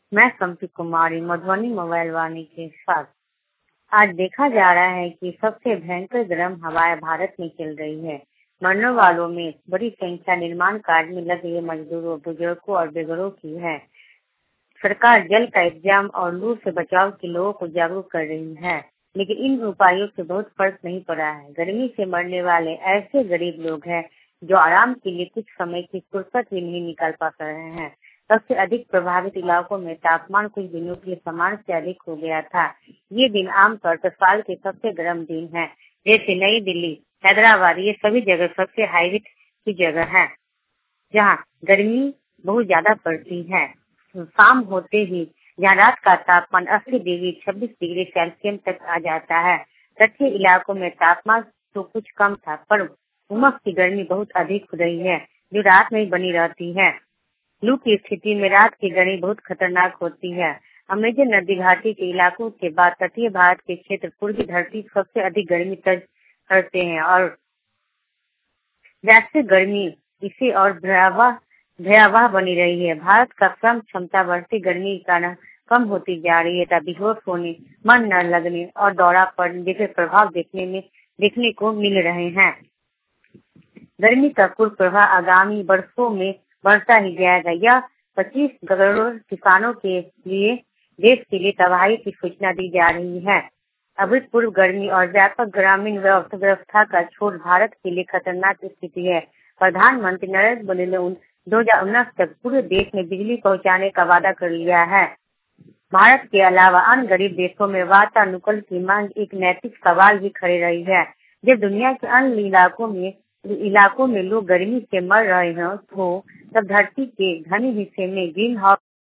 मैं कंपी कुमारी मधुबनी मोबाइल वाणी के साथ। आज देखा जा रहा है कि सबसे भयंकर गर्म हवाएं भारत में चल रही है। मरने वालों में बड़ी संख्या निर्माण कार्य में लगे हुए मजदूरों, बुजुर्गों और बेघरों की है। सरकार जल का इंतजाम और लू से बचाव के लोगों को जागरूक कर रही है, लेकिन इन उपायों से बहुत फर्क नहीं पड़ा है। गर्मी से मरने वाले ऐसे गरीब लोग हैं जो आराम के लिए कुछ समय की फुर्सत भी नहीं निकाल पा रहे हैं। सबसे अधिक प्रभावित इलाकों में तापमान कुछ दिनों के लिए सामान्य से अधिक हो गया था। ये दिन आमतौर पर साल के सबसे गर्म दिन है, जैसे नई दिल्ली, हैदराबाद, ये सभी जगह सबसे हाई रिस्क की जगह है जहाँ गर्मी बहुत ज्यादा पड़ती है। शाम होते ही जहाँ रात का तापमान 80 डिग्री 26 डिग्री सेल्सियस तक आ जाता है। तटीय इलाकों में तापमान तो कुछ कम था, पर उमस की गर्मी बहुत अधिक हो रही है, जो रात में ही बनी रहती है। लू की स्थिति में रात की गर्मी बहुत खतरनाक होती है। अमेजन नदी घाटी के इलाकों के बाद तटीय भारत के क्षेत्र पूर्वी धरती सबसे अधिक गर्मी दर्ज करते हैं और वैसे गर्मी इसे और भयावह बनी रही है। भारत का श्रम क्षमता बढ़ती गर्मी के कारण कम होती जा रही है, तथा बेहोश होने, मन न लगने और दौरा पड़ने जैसे प्रभाव देखने को मिल रहे हैं। गर्मी का कुप्रभाव आगामी वर्षों में बढ़ता ही जाएगा। यह 25 करोड़ किसानों के लिए देश के लिए तबाही की सूचना दी जा रही है। अभूतपूर्व गर्मी और व्यापक ग्रामीण व्यवस्था का छोड़ भारत के लिए खतरनाक स्थिति है। प्रधानमंत्री नरेंद्र मोदी ने 2019 तक पूरे देश में बिजली पहुंचाने का वादा कर लिया है। भारत के अलावा अन्य गरीब देशों में वातानुकूलन की मांग एक नैतिक सवाल भी खड़ी रही है। जब दुनिया के अन्य इलाकों में लोग गर्मी से मर रहे हो, तब धरती के घने हिस्से में ग्रीन हाउस